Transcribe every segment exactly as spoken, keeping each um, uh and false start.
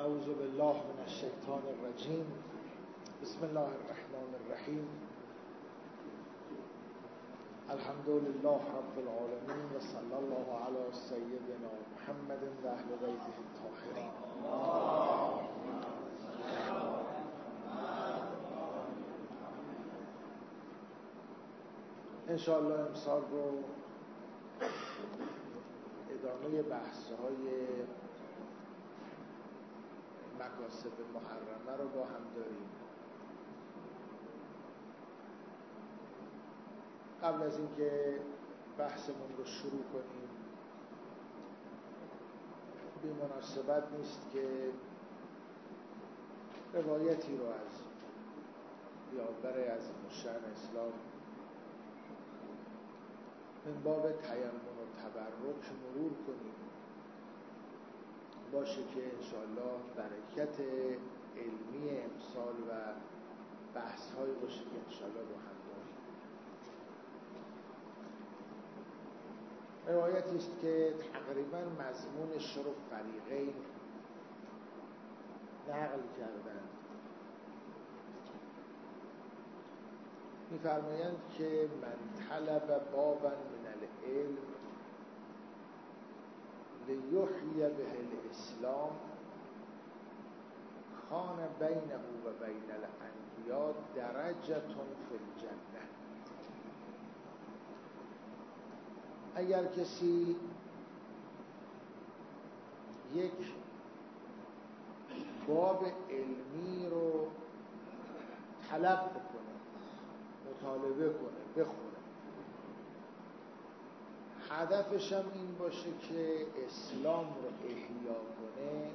اعوذ بالله من الشیطان الرجیم. بسم الله الرحمن الرحیم. الحمد لله رب العالمین و صلی الله علی سیدنا محمد و اهل بیته الطاهرین. انشاءالله امسال رو ادامه بحث‌های مکاسب محرمه رو با هم داریم. قبل از اینکه بحثمون رو شروع کنیم، بی مناسبت نیست که روایتی رو از پیامبر عظیم الشأن اسلام من باب تیمم و تبرک مرور کنیم. باشه که انشاءالله برکت علمی امسال و بحث هایی باشه که انشاءالله رو هم داریم. روایتی است که تقریبا مضمونش رو فریقین نقل کردند. می‌فرمایند که من طلب بابا من العلم لیحیی به الاسلام کان بینه و بین الانبیاء درجة فی الجنه. اگر کسی یک باب علمی رو طلب بکنه، مطالبه کنه، بخونه، هدفش هم این باشه که اسلام رو احیا کنه،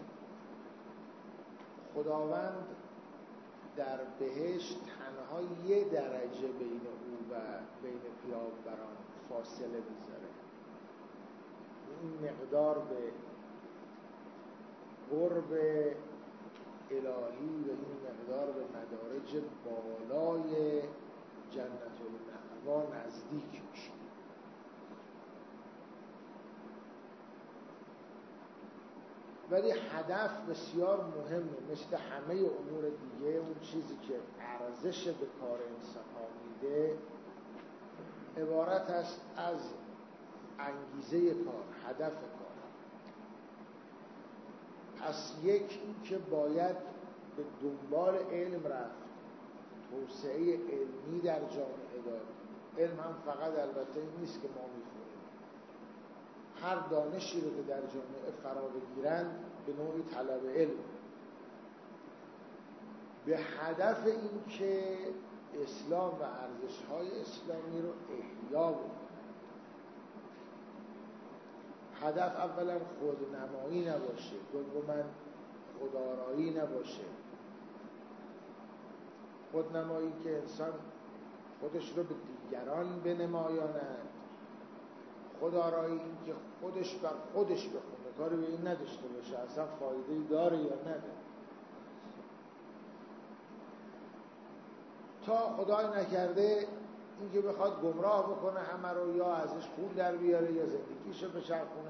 خداوند در بهشت تنها یه درجه بین او و بین پیامبران فاصله میذاره. این مقدار به قرب الهی و این مقدار به مدارج بالای جنت المأوا نزدیک میشه. ولی هدف بسیار مهمه. مثل همه امور دیگه، اون چیزی که ارزش به کار انسان ها میده عبارت است از انگیزه کار، هدف کار. پس یک که باید به دنبال علم رفت، توسعه علمی در جامعه داد. علم هم فقط البته این نیست که ما میخونیم، هر دانشی رو که در جامعه فرا بگیرند به نوعی طلب علم، به هدف این که اسلام و ارزش‌های اسلامی رو احیا بکنه. هدف اولا خودنمایی نباشه، دوما خودآرایی نباشه. خودنمایی که انسان خودش رو به دیگران بنمایاند، خودآرایی این که خودش بر خودش بخونه، کاری به این نداشته باشه اصلا فایده‌ای داره یا نداره. تا خدای نکرده این که بخواد گمراه بکنه همه رو، یا ازش پول در بیاره یا زندگیشو بچرخونه.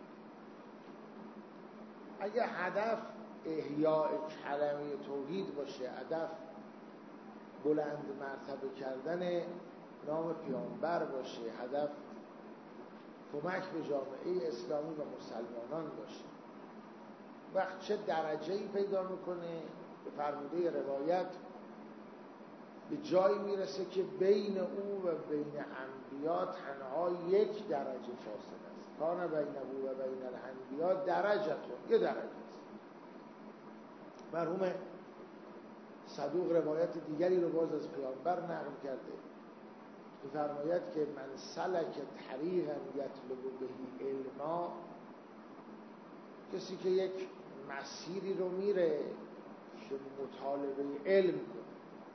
اگه هدف احیاء کلمه توحید باشه، هدف بلند مرتبه کردن نام پیامبر باشه، هدف کمک به جامعه اسلامی و مسلمانان باشه، وقت چه درجه‌ای پیدا میکنه؟ به فرموده روایت به جایی میرسه که بین او و بین انبیا تنها یک درجه فاصله است. کان بین او و بین الانبیا درجه، یه درجه است. مرحوم صدوق روایت دیگری رو باز از پیامبر نقل کرده، می‌فرماید که من سلک طریقا یطلب به علما، کسی که یک مسیری رو میره که مطالبه علم کنه،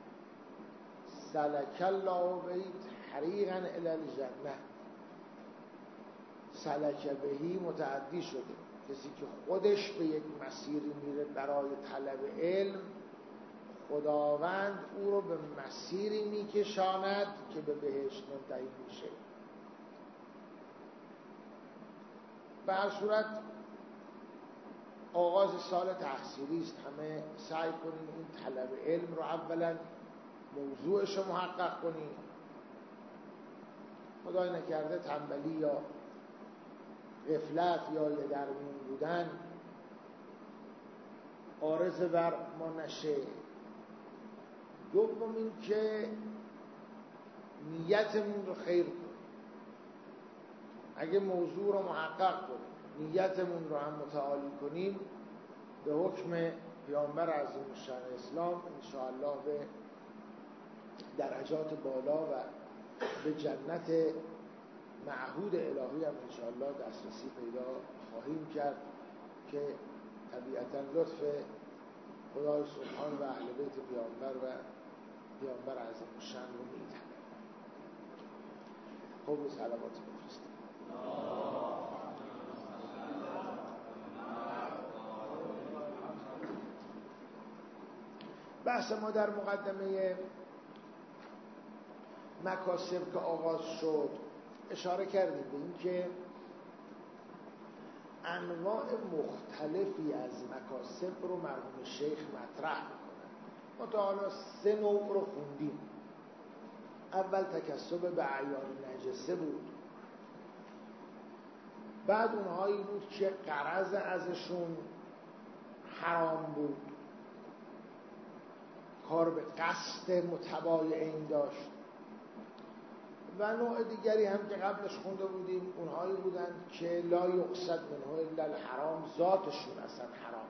سلک الله به طریقا الی الجنه. سلک بهی متعدی شده، کسی که خودش به یک مسیری میره برای طلب علم، خداوند او رو به مسیری میکشاند که به بهشت منتهی میشه. به هر صورت آغاز آغاز سال تحصیلی است، همه سعی کنیم این طلب علم رو اولا موضوعش رو محقق کنیم، خدای نکرده تنبلی یا غفلت یا یه درمون بودن عارض بر ما نشه. دوم این که نیتمون رو خیر کنیم، اگه موضوع رو محقق کنیم نیتمون رو هم متعالی کنیم، به حکم پیامبر عظیم الشأن اسلام انشاءالله به درجات بالا و به جنت معهود الهی هم انشاءالله دسترسی پیدا خواهیم کرد که طبیعتا لطف خدای سبحان و اهل بیت پیامبر و پیامبر عظیم الشأن رو می‌طلبیم. خب صلوات بفرستیم. بحث ما در مقدمه مکاسب که آغاز شد اشاره کردیم به این که انواع مختلفی از مکاسب رو مرحوم شیخ مطرح میکنن. ما تا حالا سه نوع رو خوندیم. اول تکسب به اعیان نجسه بود، بعد اونهایی بود که غرض ازشون حرام بود، کار به قصد متبایعین داشت، و نوع دیگری هم که قبلش خونده بودیم اونهایی بودند که لا یقصد منه الا الحرام، ذاتشون اصلا حرام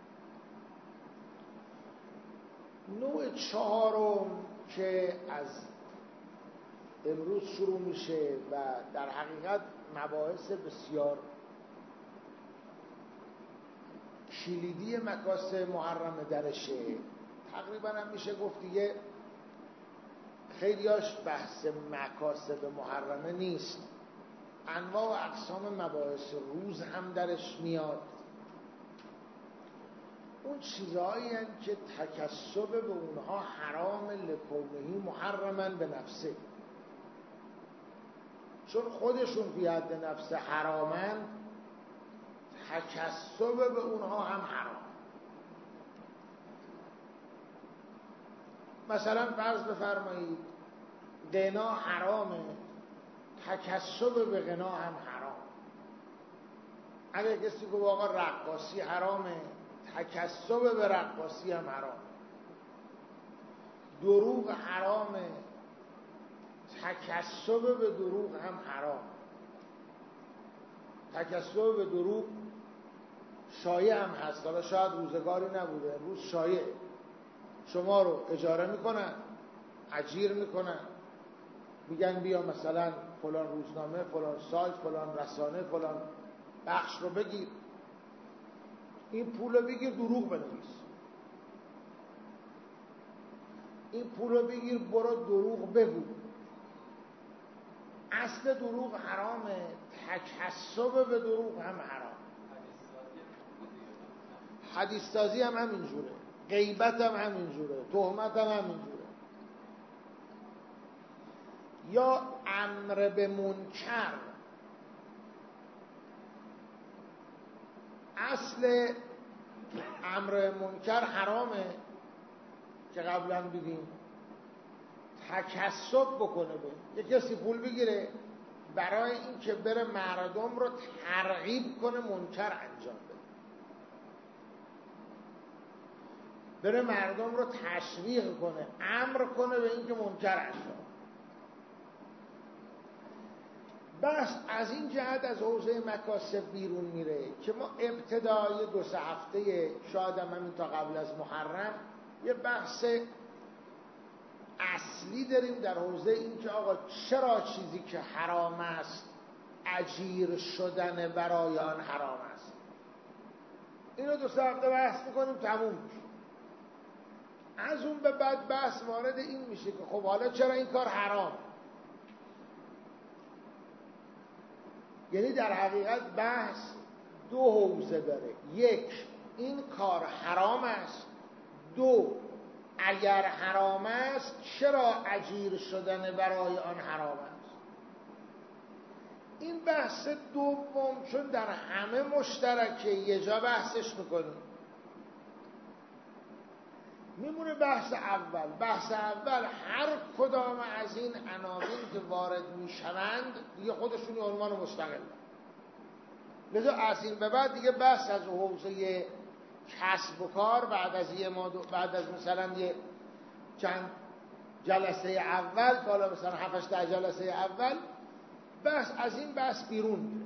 بود. نوع چهارم که از امروز شروع میشه و در حقیقت مباحث بسیار کلیدی مکاسب محرم درشه، تقریبا هم میشه گفت دیگه خیلیاش بحث مکاسب محرمه نیست، انواع و اقسام مباحث روز هم درش میاد. اون چیزهایی هستند که تکسب به اونها حرام لکونهی محرمن به نفسه، چون خودشون فی حد نفس حرامن، تکسب به اونها هم حرام. مثلا فرض بفرمایید غنا حرامه، تکسب به غنا هم حرام. اگر کسی که واقعا رقاصی حرامه، تکسب به رقاصی هم حرام. دروغ حرامه، تکسب به دروغ هم حرام. تکسب به دروغ شایع هم هست، حالا شاید روزگاری نبوده، امروز شایع. شما رو اجاره میکنن، اجیر میکنن، میگن بیا مثلا فلان روزنامه، فلان سایت، فلان رسانه، فلان بخش رو بگیر، این پول رو بگیر دروغ بنویس، این پول رو بگیر برو دروغ بگو. اصل دروغ حرامه، تکسب به دروغ هم حرام. حدیث سازی هم همینجوره، غیبت هم همینجوره، تهمت هم همینجوره. یا امر به منکر، اصل امر به منکر حرامه که قبلا دیدیم، تکسب بکنه به یک کسی پول بگیره برای این که بره مردم رو ترغیب کنه منکر انجام بده، بره مردم رو تشویق کنه، امر کنه به این که منکر انجام. بس از این جهت از حوزه مکاسب بیرون میره که ما ابتدای دو سه هفته شاید هم همین تا قبل از محرم یه بحث اصلی داریم در حوزه این که آقا چرا چیزی که حرام است اجیر شدن برای آن حرام است. اینو دو سه هفته بحث میکنیم تموم میشه. از اون به بعد بحث وارد این میشه که خب حالا چرا این کار حرام. یعنی در حقیقت بحث دو حوزه داره، یک این کار حرام است، دو اگر حرام است چرا اجیر شدن برای آن حرام است. این بحث دوم چون در همه مشترکه یه جا بحثش میکنیم، میمونه بحث اول. بحث اول هر کدام از این عناوین که وارد میشوند دیگه خودشون عنوان مستقل، لذا از این به بعد دیگه بحث از حوزه کسب و کار بعد از یه مادو بعد از مثلا یه چند جلسه اول تا حالا مثلا هفت ده جلسه اول بحث از این بحث بیرون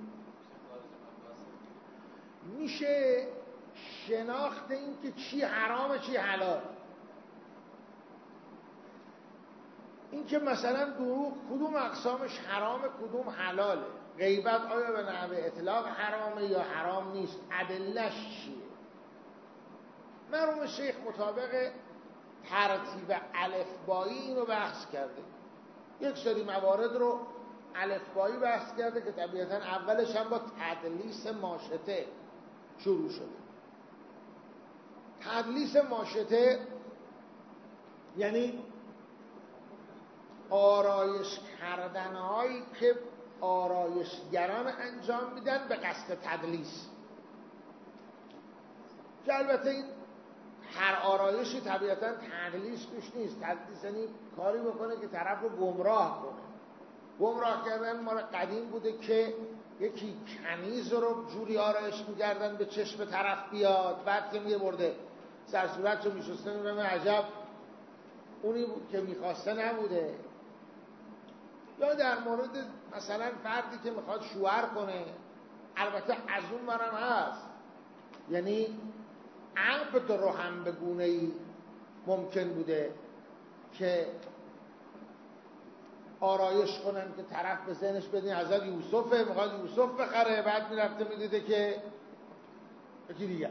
میشه. شناخت این که چی حرامه چی حلال، این که مثلا دروغ کدوم اقسامش حرامه کدوم حلاله، غیبت آیا به نحو اطلاق حرامه یا حرام نیست، ادله‌اش چیه. مرحوم شیخ مطابق ترتیب الفبایی اینو بحث کرده، یک سری موارد رو الفبایی بحث کرده که طبیعتا اولش هم با تدلیس ماشطه شروع شده. تدلیس ماشطه یعنی آرایش کردنهایی که آرایشگران انجام میدن به قصد تدلیس، که البته این هر آرایشی طبیعتا تدلیس توش نیست. تدلیس یعنی کاری بکنه که طرف رو گمراه کنه. گمراه کردن مال قدیم بوده که یکی کنیز رو جوری آرایش می‌کردن به چشم طرف بیاد، بعد که می‌برده سر صورت رو می‌شسته می‌بینه عجب اونی بود که می‌خواسته نبوده. یا در مورد مثلا فردی که می‌خواد شوهر کنه، البته از اون برم هست، یعنی عقد رو هم به گونه‌ای ممکن بوده که آرایش کنن که طرف به ذهنش بدین حضرت یوسفه، میخواد یوسف بخره، بعد میرفته میدیده که یکی دیگه.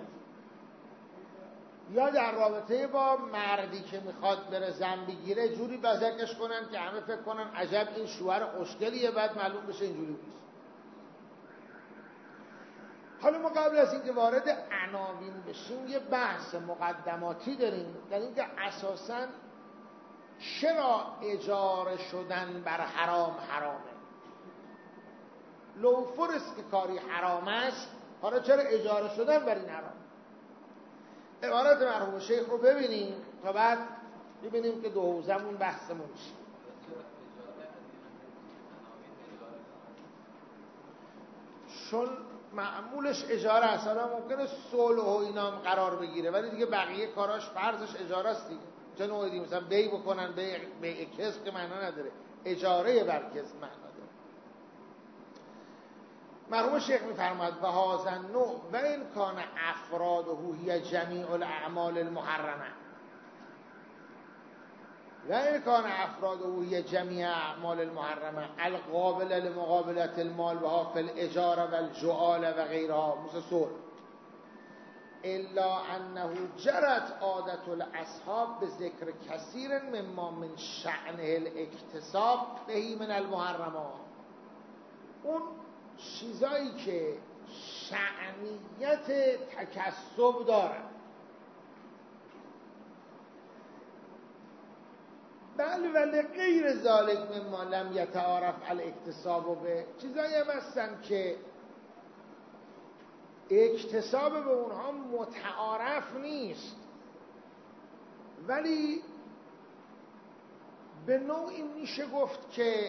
یا در رابطه با مردی که میخواد بره زن بگیره جوری بزکش کنن که همه فکر کنن عجب این شوهر خوشگلیه، بعد معلوم بشه اینجوری نیست. حالا ما قبل از اینکه وارد عناوین بشیم یه بحث مقدماتی داریم در اینکه اساساً چرا اجاره شدن بر حرام حرامه. لو فرض که کاری حرام است، حالا چرا اجاره شدن بر این حرام؟ عبارت مرحوم شیخ رو ببینیم تا بعد ببینیم که دو حوزمون بحثمون چیه. چون معمولش اجاره است، حالا ممکنه صلح و اینام قرار بگیره ولی دیگه بقیه کاراش فرضش اجاره است دیگه. چه نوعی دیگه مثلا بی بکنن، بی, بی کسب که معنا نداره، اجاره بر کسب معنا داره. مرحوم شیخ میفرماید و هذا نوع و این کان افراده هی جمیع الاعمال المحرمه و این کان افراده هی جمیع اعمال المحرمه القابل لمقابلت المال و ها فی الاجاره و الجعال و غیرها مثل صلح، الا انه جرت عادت الاصحاب به ذکر کثیر مما من شأنه الاکتساب بهی من المحرمات. اون چیزایی که شأنیت تکسب دارن، بله ولی غیر ذالک مما لم یتعارف الاکتساب به، چیزایی هم هستن که اکتساب به اونها متعارف نیست ولی به نوعی میشه گفت که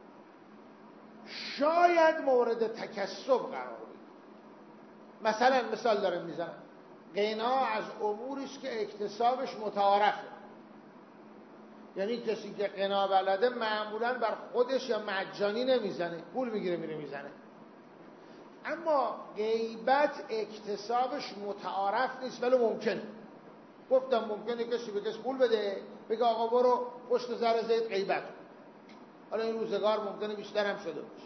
شاید مورد تکسب قرار بگیره. مثلا مثال دارم میزنم، غنا از اموریش که اکتسابش متعارفه، یعنی کسی که غنا بلده معمولا بر خودش یا مجانی نمیزنه، پول میگیره میره میزنه. اما غیبت اکتسابش متعارف نیست ولی ممکنه. گفتم ممکنه کسی به کسی پول بده بگه آقا برو پشت زر زید غیبت. حالا این روزگار ممکنه بیشتر هم شده باشه.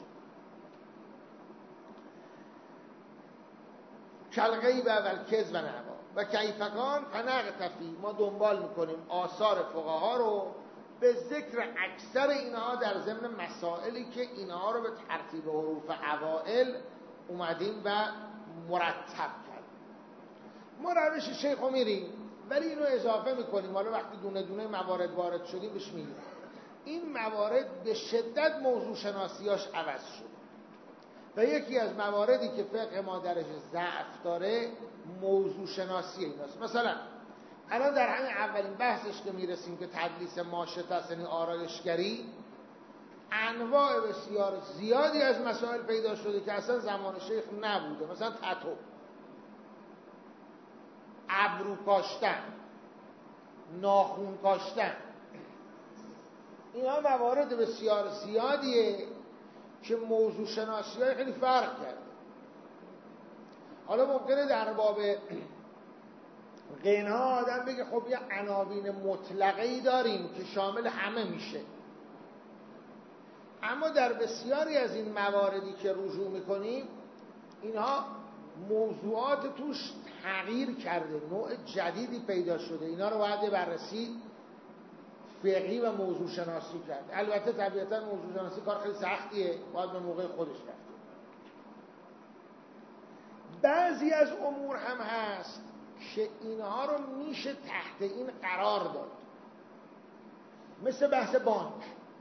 کل غیبه و کذب و نوا و کیفکان فنقتفی، ما دنبال میکنیم آثار فقها رو به ذکر اکثر اینها در ضمن مسائلی که اینها رو به ترتیب حروف اوائل اومدیم و مرتب کردیم. ما روش شیخ رو میریم ولی اینو اضافه میکنیم. حالا وقتی دونه دونه موارد وارد شدیم بهش میگیم این موارد به شدت موضوع شناسیاش عوض شد. و یکی از مواردی که فقه ما درش ضعف داره موضوع شناسی ایناست. مثلا الان در همین اولین بحثش که میرسیم که تدلیس ماشطه است، یعنی آرایشگری، انواع بسیار زیادی از مسائل پیدا شده که اصلا زمان شیخ نبوده. مثلا تتو، ابرو کاشتن، ناخون کاشتن، اینا موارد بسیار زیادیه که موضوع شناسی های خیلی فرق کرده. حالا ممکنه در باب غنا آدم بگه خب یه عناوین مطلقه‌ای داریم که شامل همه میشه، اما در بسیاری از این مواردی که رجوع میکنیم اینها موضوعات توش تغییر کرده، نوع جدیدی پیدا شده، اینا رو باید بررسی فقهی و موضوع شناسی کرد. البته طبیعتا موضوع شناسی کار خیلی سختیه، باید به موقع خودش رفت. بعضی از امور هم هست که اینها رو میشه تحت این قرار داد، مثل بحث بانک.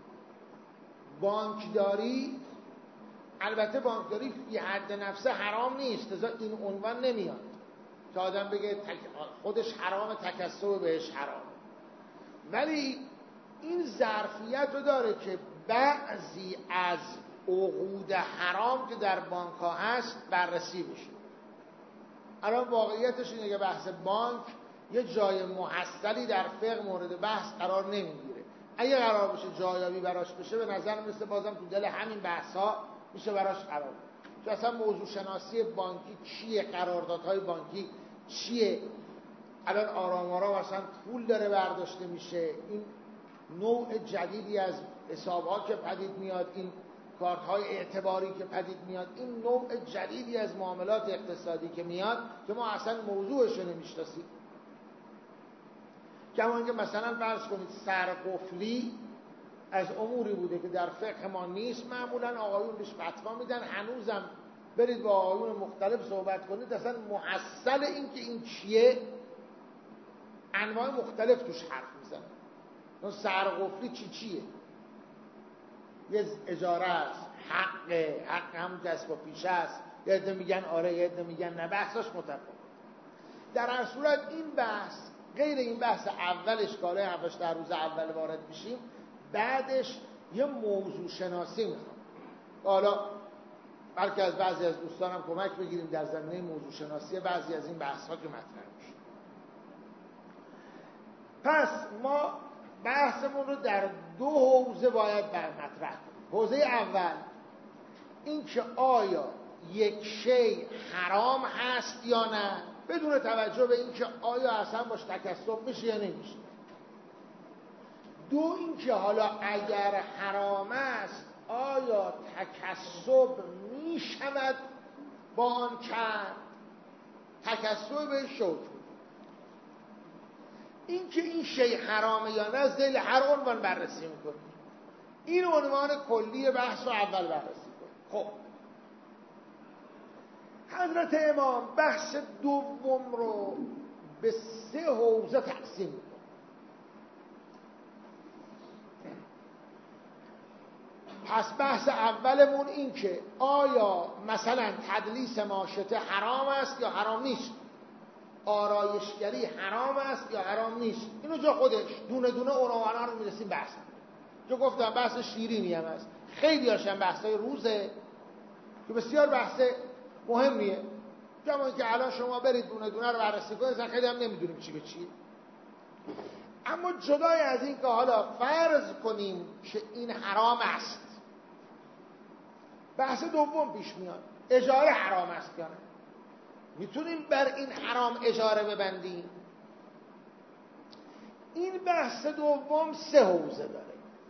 بانکداری، البته بانکداری فی حد نفسه حرام نیست، لذا این عنوان نمیاد که آدم بگه خودش حرام، تکسب بهش حرام، ولی این ظرفیت رو داره که بعضی از عقود حرام که در بانک ها هست بررسی بشه. الان واقعیتش اینه که بحث بانک یه جای محصلی در فقه مورد بحث قرار نمیگیره. اگه قرار بشه جایابی براش بشه، به نظر مثل بازم تو دل همین بحث ها میشه براش قرار بشه. اصلا موضوع شناسی بانکی چیه، قراردادهای بانکی چیه، الان آرام آرام اصلا پول داره برداشته میشه، این نوع جدیدی از حسابها که پدید میاد، این کارت های اعتباری که پدید میاد، این نوع جدیدی از معاملات اقتصادی که میاد که ما اصلا موضوعش رو نمیشناسیم. کما اینکه مثلا فرض کنید سرقفلی از اموری بوده که در فقه ما نیست، معمولا آقایون بهش فتوا میدن، هنوزم برید با آقایون مختلف صحبت کنید اصلا محصل این که این چیه انواع مختلف توش حرف میزنن. اون سرقفلی چی چیه؟ یه اجاره است، حق حق همون کسب و پیشه است، یه عده میگن آره، یه عده میگن نه، بحثاش متفاوته. در هر صورت این بحث غیر این بحث اولش که حالا همش در روز اول وارد میشیم، بعدش یه موضوع شناسی میخوام. حالا بلکه از بعضی از دوستانم کمک بگیریم در زمینه موضوع شناسی بعضی از این بحث ها که مطرح میشه. پس ما بحثمون رو در دو حوزه باید بر مطرح کنیم. حوزه اول این که آیا یک شی حرام هست یا نه، بدون توجه به این که آیا اصلا باش تکسب میشه یا نمیشه. دو این که حالا اگر حرام است آیا تکسب میشود با آن کرد، تکسب به شوک. این که این شی حرامه یا نه از دل هر عنوان بررسی میکنیم. این عنوان کلی بحث رو اول بررسی کنیم. خب حضرت امام بحث دوم رو به سه حوزه تقسیم میکنه. پس بحث اولمون این که آیا مثلا تدلیس ماشطه حرام است یا حرام نیست، آرایشگری حرام است یا حرام نیست. اینو جا خودش دونه دونه عنوانا رو میرسیم بحث. جو گفتم بحث شیرینی هم هست، خیلی هاشن بحثای روزه که بسیار بحث مهمیه. کما اینکه الان شما برید دونه دونه رو بررسی کنید اصلا خیلی هم نمیدونیم چی به چیه. اما جدای از این که حالا فرض کنیم که این حرام است، بحث دوم پیش میاد، اجاره حرام است یا نه. میتونیم بر این حرام اجاره ببندیم؟ این بحث دوم سه حوزه داره.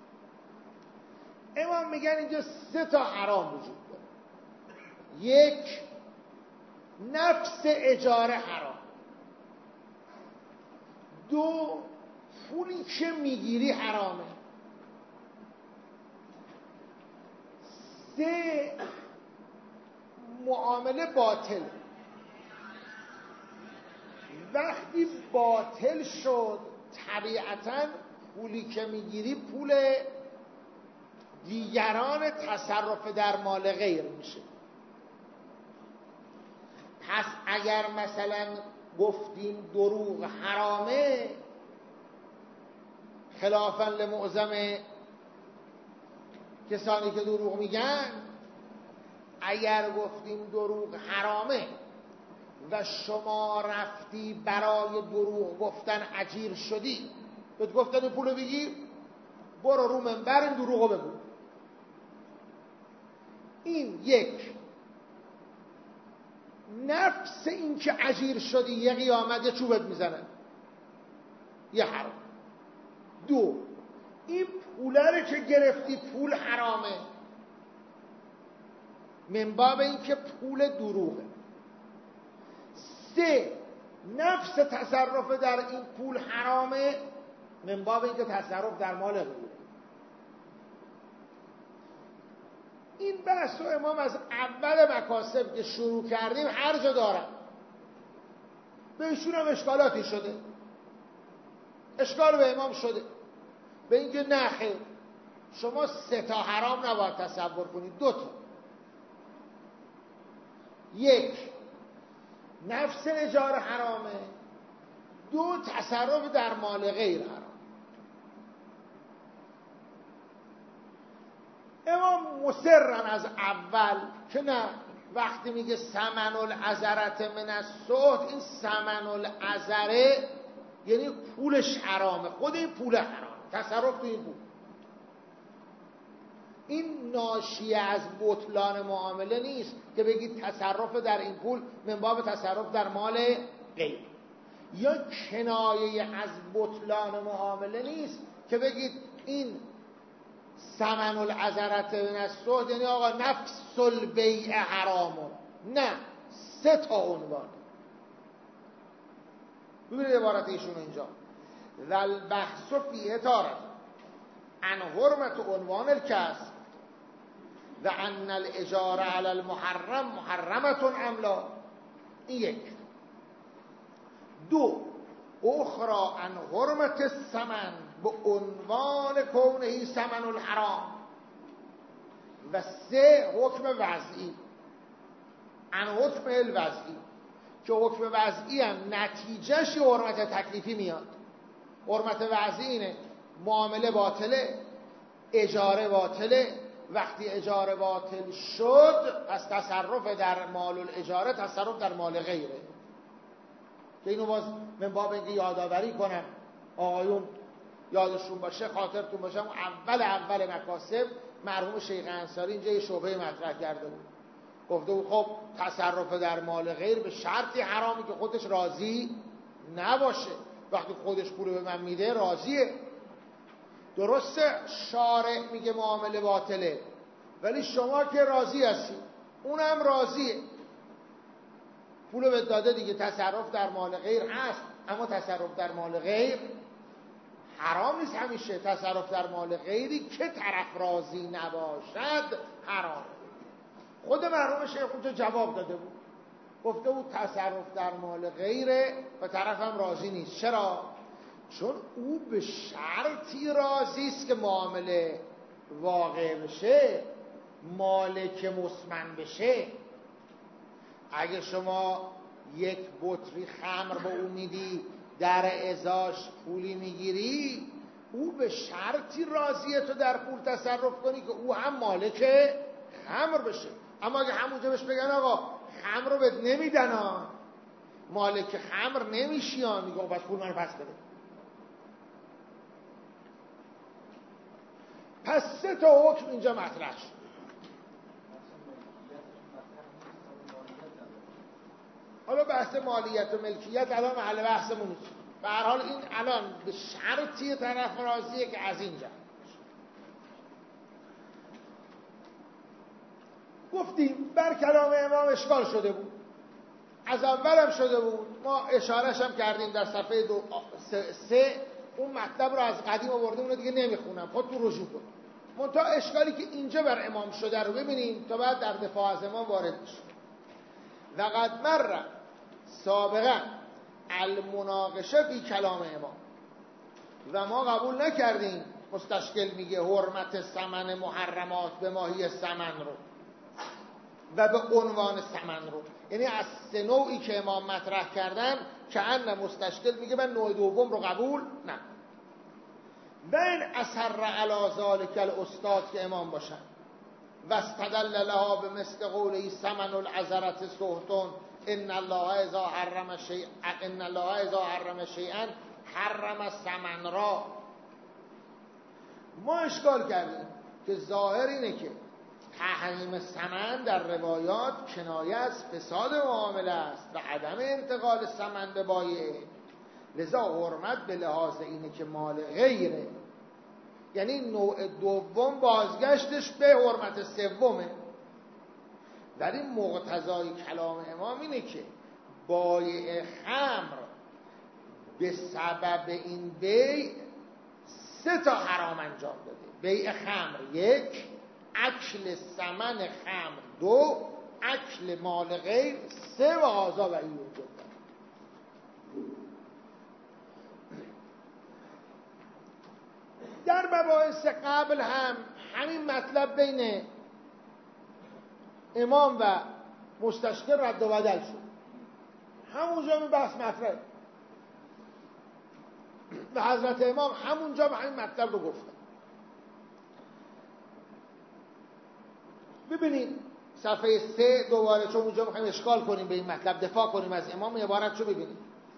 امام میگن اینجا سه تا حرام وجود داره. یک، نفس اجاره حرام. دو، پولی که میگیری حرامه. سه، معامله باطل. وقتی باطل شد طبیعتاً پولی که میگیری پول دیگران تصرف در مال غیر میشه. پس اگر مثلا گفتیم دروغ حرامه، خلافاً لمعظم کسانی که دروغ میگن، اگر گفتیم دروغ حرامه و شما رفتی برای دروغ گفتن اجیر شدی، بهت گفتن این پولو بگیر، برو رو منبر این دروغو بگو. این یک، نفس این که اجیر شدی یه قیامت یه چوبت میزنه، یه حرام. دو، این پوله که گرفتی پول حرامه، من باب این که پول دروغه. سه، نفس تصرف در این پول حرامه، من باب این که تصرف در مال غیره. این بحث رو امام از اول مکاسب که شروع کردیم هر جا دارن. به ایشون هم اشکالاتی شده، اشکال به امام شده به اینکه نه خیر، شما سه تا حرام نباید تصور کنید، دو تا. یک، نفس اجاره حرامه. دو، تصرف در مال غیر حرام. امام مصرن از اول که نه، وقتی میگه ثمن العذرت من الصحت، این ثمن العذره یعنی پولش حرامه، خود این پول حرام، تصرف تو این پول. این ناشی از بطلان معامله نیست که بگید تصرف در این پول من باب تصرف در مال غیر، یا کنایه از بطلان معامله نیست که بگید این ثمن العذرت من الصحت یعنی آقا نفس البیع حرامه. نه، سه تا عنوان. ببینید عبارت ایشون اینجا، ذل بحث فیه تارت عن حرمت عنوان الکسب و ان الاجاره علی المحرم محرمت املا. این یک. دو، اخرى عن حرمت الثمن به عنوان کونه ثمن الحرام. و سه، حکم وضعی عن حکم الوضعی، که حکم وضعی هم نتیجهش حرمت تکلیفی میاد. حرمت وضعی اینه معامله باطله، اجاره باطله. وقتی اجاره باطل شد پس تصرف در مال الاجاره تصرف در مال غیره. که اینو باز من باب اینکه یادآوری کنم آقایون یادشون باشه، خاطرتون باشه، اول اول مکاسب مرحوم شیخ انصاری اینجا یه شبهه مطرح کرده بود. گفته بود خب تصرف در مال غیر به شرطی حرامی که خودش راضی نباشه. وقتی خودش پول به من میده راضیه. درسته شارع میگه معامله باطله، ولی شما که راضی هستی، اونم راضیه، پولو به داده دیگه، تصرف در مال غیر هست. اما تصرف در مال غیر حرام نیست همیشه. تصرف در مال غیری که طرف راضی نباشد حرام. خود مرحوم شیخ اونجا جواب داده بود، گفته بود تصرف در مال غیره و طرف هم راضی نیست. چرا؟ چون او به شرطی راضی است که معامله واقع بشه، مالک مسمن بشه. اگه شما یک بطری خمر به او میدی، در ازاش پولی میگیری، او به شرطی راضیه تو در پول تصرف کنی که او هم مالک خمر بشه. اما اگه همونجا بهش بگن آقا خمر رو بهت نمیدن ها، مالک خمر نمیشی ها، میگه بس پول منو پس بده. پس سه تا حکم اینجا مطرح شد. حالا بحث مالیت و ملکیت الان محل بحثمون نیست. به هر حال این الان به شرطی طرف راضیه که از اینجا گفتیم بر کلام امام اشکال شده بود، از اولم شده بود. ما اشارهش هم کردیم در صفحه دو سه, سه اون مطلب رو از قدیم آورده، اون رو دیگه نمیخونم، خود تو رجوع کن. منتها اشکالی که اینجا بر امام شده رو ببینیم تا بعد در دفاع از امام وارد بشیم. وقد مر سابقا المناقشه فی کلام امام، و ما قبول نکردیم مستشکل میگه حرمت ثمن محرمات به ماهی ثمن رو. و به عنوان ثمن رو، یعنی از سه نوعی که امام مطرح کردن که ان مستشکل میگه من نوع دوم رو قبول نه. و این اثر علی ذالک الاستاد که امام باشن و استدل لها به مثل قوله ثمن العذرة سهتون ان الله اذا حرم شیئا ان الله اذا حرم شیئا حرم الثمن را. ما اشکال کردیم که ظاهر اینه که تحریم ثمن در روایات کنایه از فساد معامله است و عدم انتقال ثمن به بایع، لذا حرمت به لحاظ اینه که مال غیره، یعنی نوع دوم بازگشتش به حرمت سومه. ولی مقتضای کلام امام اینه که بایع خمر به سبب این بیع سه تا حرام انجام داده. بیع خمر یک، اکل ثمن خمر دو، اکل مال غیر سه و هذا و این وجود. در مباحث قبل هم همین مطلب بین امام و مستشکل رد و بدل شد، همونجا می بحث مطرحه و حضرت امام همونجا به همین مطلب رو گفتن. ببینید صفحه سه دوباره، چون اونجا میخوایم اشکال کنیم به این مطلب، دفاع کنیم از امام، عبارت رو ببینید.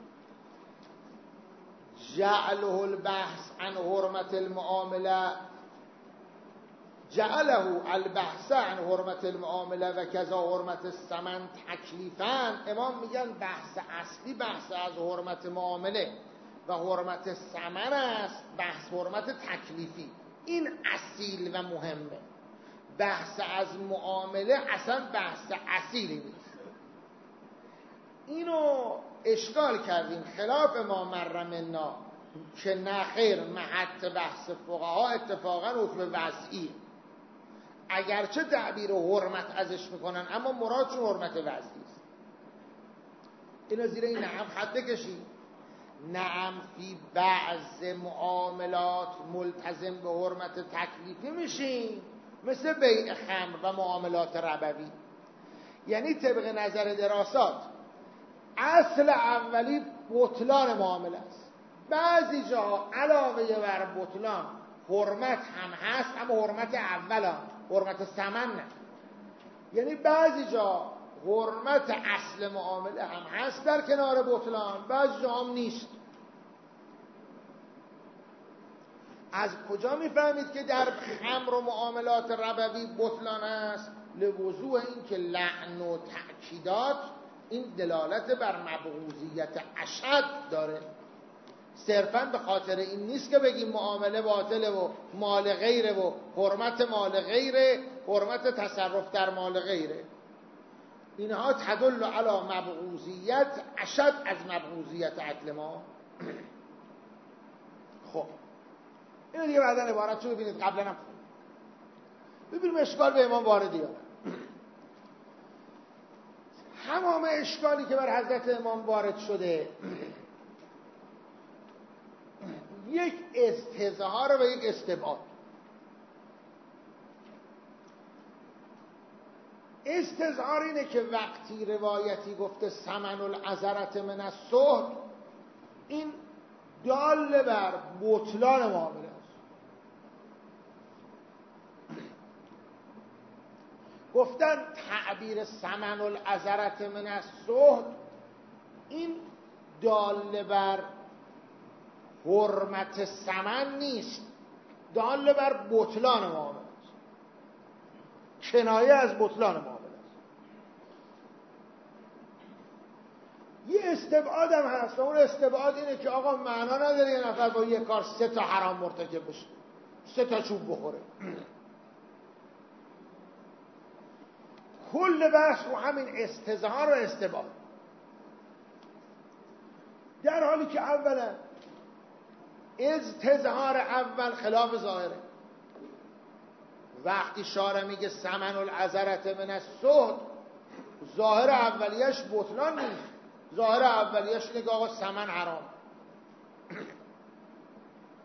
جعله البحث عن حرمت المعامله جعله البحث عن حرمت المعامله و کذا حرمت الثمن تکلیفاً. امام میگن بحث اصلی بحث از حرمت معامله و حرمت ثمن است، بحث حرمت تکلیفی. این اصیل و مهمه. بحث از معامله اصلا بحث اصیلی نیست. اینو اشکال کردیم خلاف ما مرمنا که نه خیر، محط بحث فقها اتفاقا حکم وضعی، اگرچه تعبیر حرمت ازش میکنن اما مرادشون حرمت وضعی است. اینو زیر این نعم خط بکشید. نعم فی بعض معاملات ملتزم به حرمت تکلیفی میشین، مثل بیع خمر و معاملات ربوی. یعنی طبق نظر دراسات اصل اولی بطلان معامله است. بعضی جاها علاوه بر بطلان حرمت هم هست، اما حرمت اولا حرمت ثمن نه. یعنی بعضی جا حرمت اصل معامله هم هست در کنار بطلان، بعضی جا هم نیست. از کجا میفهمید که در خمر و معاملات ربوی بطلان است؟ لوضوح این که لعن و تأکیدات این دلالت بر مبغوضیت اشد داره. صرفاً به خاطر این نیست که بگیم معامله باطله و مال غیره و حرمت مال غیره، حرمت تصرف در مال غیره. اینها تدل علی مبغوضیت اشد از مبغوضیت اکل ما. خب اینو دیگه بعدن عبارت رو ببینید، قبلا هم ببینیم اشکال به امام وارده یا نه. همام اشکالی که بر حضرت امام وارد شده یک استظهار و یک استبعاد. استظهار اینه که وقتی روایتی گفته ثمن العذرة من السهت، این دال بر بطلان معامله است. گفتن تعبیر ثمن العذرة من السهت این دال بر حرمت ثمن نیست، دال بر بطلان معامله است، کنایه از بطلان معامله است. یه استبعاد هم هست، اون استبعاد اینه که آقا معنا نداره یه نفر با یه کار سه تا حرام مرتکب بشه، سه تا چوب بخوره. کل بحث رو همین استظهار و استبعاد، در حالی که اولا استظهار اول خلاف ظاهره. وقتی شارع میگه ثمن العذرة من السهت، ظاهر اولیش بطلان نیست، ظاهر اولیش اینه که آقا ثمن حرام.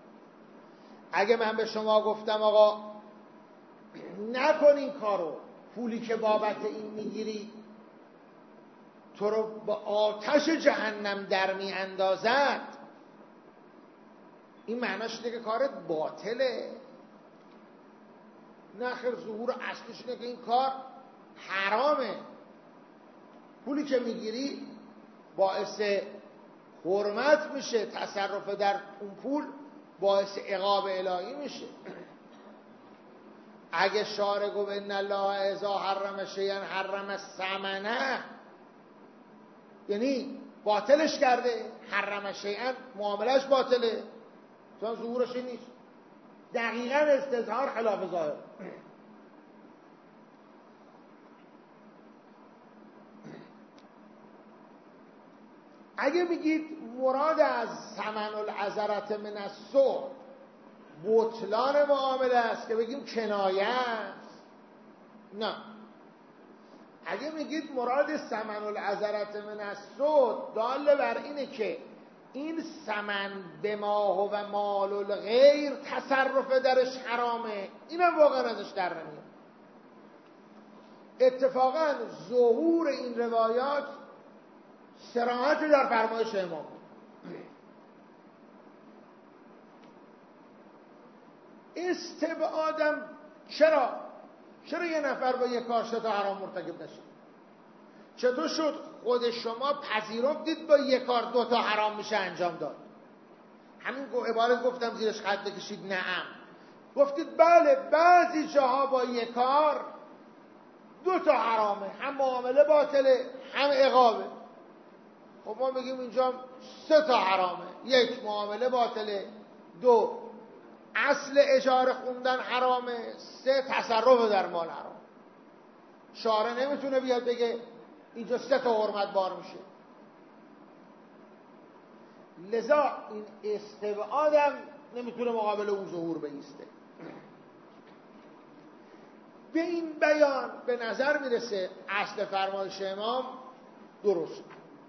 اگه من به شما گفتم آقا نکن این کارو، پولی که بابت این میگیری تو رو با آتش جهنم در می اندازد، این معناش اینه که کارت باطله. نه خیر، ظهور اصلش اینه که این کار حرامه. پولی که میگیری باعث حرمت میشه، تصرف در اون پول باعث عقاب الهی میشه. اگه شارع گفت ان الله اذا حرم شیئا حرم ثمنه، یعنی باطلش کرده. حرم شیئا معاملش باطله، چون ظهورش نیست. دقیقاً استظهار خلاف ظاهر. اگه میگید مراد از ثمن العذرة من السوء بطلان معامله است، که بگیم کنایه است. نه، اگه میگید مراد ثمن العذرة من السوء دال بر اینه که این ثمن به ما و مال الغیر تصرف درش حرامه، اینم واقعا ازش در نمیاد. اتفاقا ظهور این روایات صراحت در فرمایش امام. استبعادم چرا؟ چرا یه نفر با یک کار سه تا حرام مرتکب نشه؟ چطور شد خود شما پذیرفتید با یک کار دو تا حرام میشه انجام داد؟ همین عبارت گفتم زیرش خط بکشید. نعم، گفتید بله بعضی جاها با یک کار دو تا حرامه، هم معامله باطله هم عقابه. خب ما بگیم اینجا سه تا حرامه، یک معامله باطله، دو اصل اجاره خوندن حرامه، سه تصرف در مال حرام. شارع نمیتونه بیاد بگه اینجا سه تا حرمت بار میشه. لذا این استبعادم نمیتونه مقابل اون ظهور بایسته. به این بیان به نظر میرسه اصل فرمایش امام درست.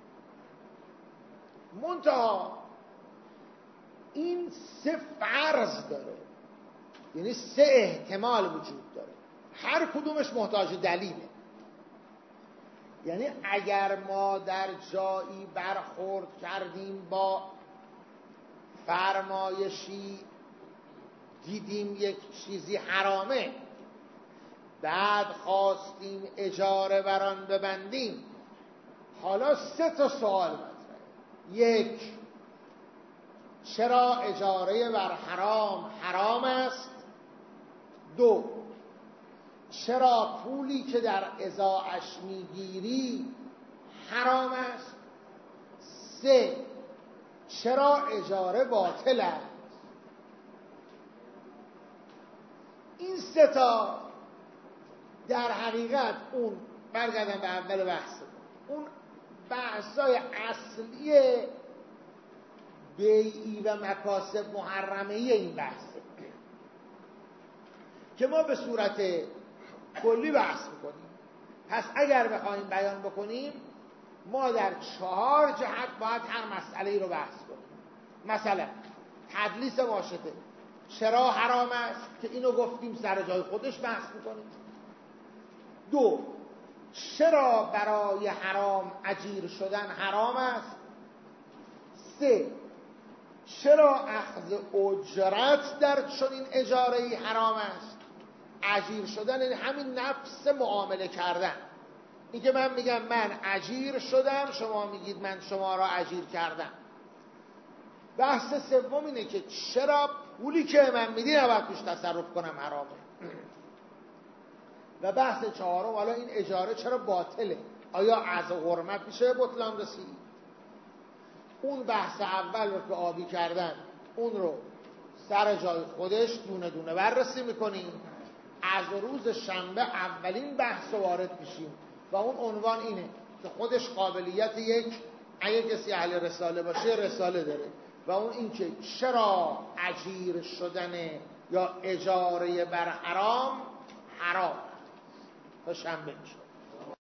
منتها این سه فرض داره، یعنی سه احتمال وجود داره، هر کدومش محتاج دلیله. یعنی اگر ما در جایی برخورد کردیم با فرمایشی، دیدیم یک چیزی حرامه، بعد خواستیم اجاره بر آن ببندیم، حالا سه تا سوال مطرحه. یک، چرا اجاره بر حرام حرام است؟ دو، چرا پولی که در ازاعش میگیری حرام است؟ سه، چرا اجاره باطل است؟ این سه تا در حقیقت اون برگردم به اول بحث، اون بحثای اصلی بیعی و مکاسب محرمه این بحثه که ما به صورت کلی بحث میکنیم. پس اگر بخوایم بیان بکنیم ما در چهار جهت باید هر مسئله رو بحث کنیم. مثلا تدلیس واشطه چرا حرام است که اینو گفتیم سر جای خودش بحث میکنیم. دو، چرا برای حرام اجیر شدن حرام است؟ سه، چرا اخذ اجرت در چنین اجاره‌ای حرام است؟ اجیر شدن یعنی همین نفس معامله کردن. این که من میگم من اجیر شدم، شما میگید من شما را اجیر کردم. بحث سوم اینه که چرا پولی که من میدی نباید توش تصرف کنم حرامه. و بحث چهارم حالا این اجاره چرا باطله، آیا از حرمت میشه بطلان رسید؟ اون بحث اول رو که آبی کردن اون رو سر جای خودش دونه دونه بررسی میکنیم. از روز شنبه اولین بحث وارد میشیم و اون عنوان اینه که خودش قابلیت یک اگه کسی اهل رساله باشه رساله داره، و اون این که چرا اجیر شدن یا اجاره بر حرام حرام. تا شنبه میشه.